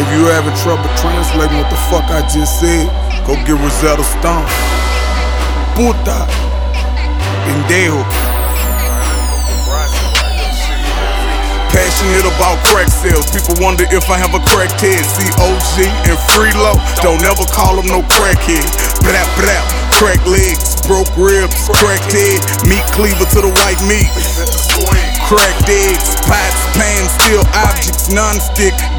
if you having trouble translating what the fuck I just said, go get Rosetta Stone. Puta, pendejo. Passionate about crack sales. People wonder if I have a crackhead. See OG and Freelo, don't ever call them no crackhead. Brap, brap, crack legs, broke ribs, cracked head, meat cleaver to the white meat. Cracked eggs, pots, pans, steel objects, non-stick.